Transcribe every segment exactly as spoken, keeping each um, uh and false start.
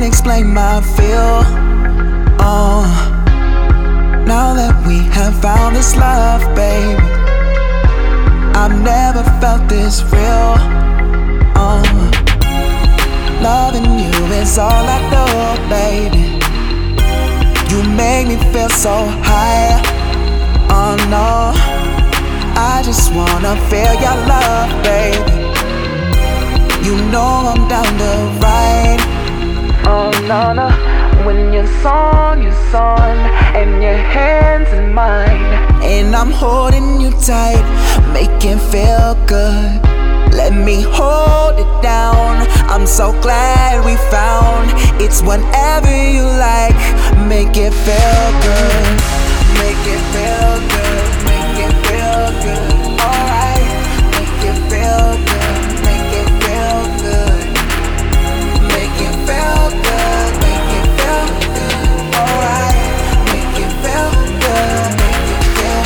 can't explain my feel. Uh, now that we have found this love, baby, I've never felt this real. Uh, loving you is all I do, baby. You make me feel so high. Oh no, I just wanna feel your love, baby. You know I'm down to ride. Oh no, no. When your song, your song, and your hands in mine, and I'm holding you tight, make it feel good. Let me hold it down. I'm so glad we found. It's whatever you like. Make it feel good. Make it feel good. Make it feel good. Alright. Make it feel good. Make it feel good. Make it feel good. Make it feel good. Alright. Make it feel good. Make it feel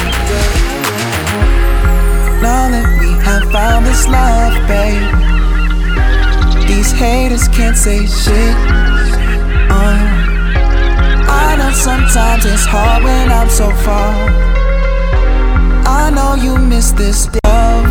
good. Now that we have found this love, babe, these haters can't say shit. Uh, I know sometimes it's hard when I'm so far. I know you miss this love.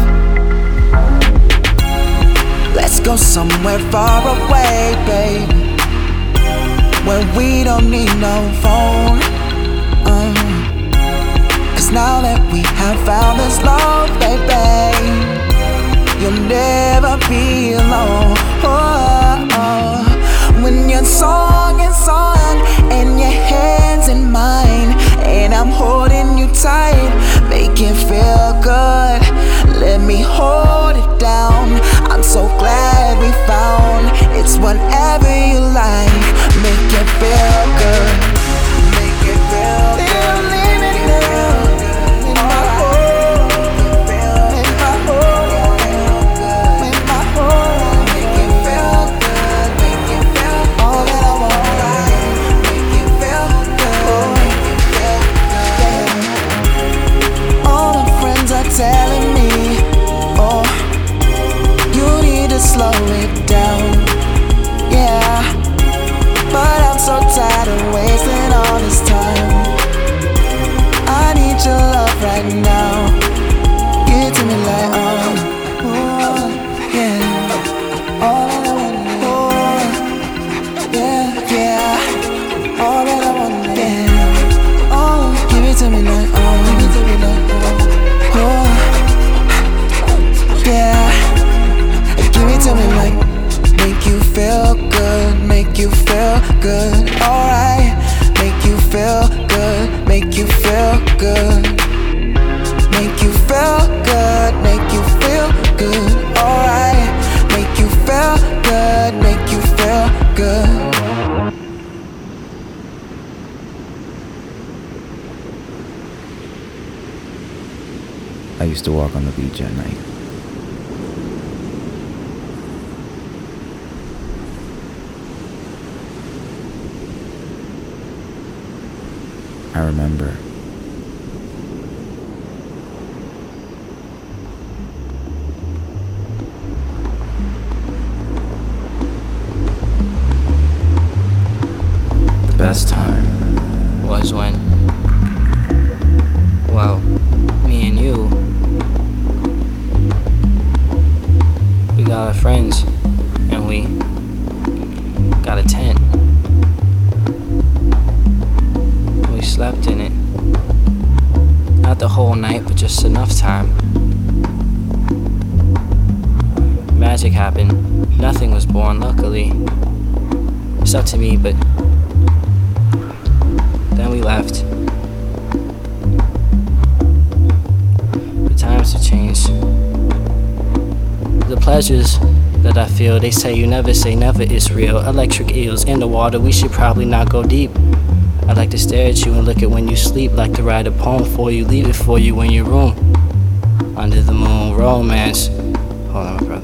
Let's go somewhere far away, baby, where we don't need no phone. uh, Cause now that we have found this love, baby, you'll never be alone. Oh, oh. When your song is on and your hands in mine, and I'm holding you tight, make it feel good. Let me hold it down. I'm so glad we found. It's whatever you like. Make it feel good. Make it feel good. Leave it now. In my home. In my home. In my home. Make it feel good. Make it feel all that I want. Make it feel good. Make it feel good. All my friends are telling me, oh, you need to slow it down. Yeah, but I'm so tired of wasting all this time. I need your love right now. Give it to me like, oh, oh yeah. All that I want, oh, yeah, yeah. All that I want, yeah. Oh, give it to me like, oh, give it to me like, oh, oh, yeah. Give it to me like, make you feel good, make you feel good, alright. Make you feel good, make you feel good. Make you feel good, make you feel good, alright. Make you feel good, make you feel good. I used to walk on the beach at night. I remember the best time was when, well, me and you, we got our friends and we got a tent. We slept in it. Not the whole night, but just enough time. Magic happened. Nothing was born, luckily. It's up to me, but then we left. The times have changed. The pleasures that I feel, they say you never say never is real. Electric eels in the water, we should probably not go deep. I like to stare at you and look at when you sleep. Like to write a poem for you, leave it for you in your room. Under the moon, romance. Hold on, bro.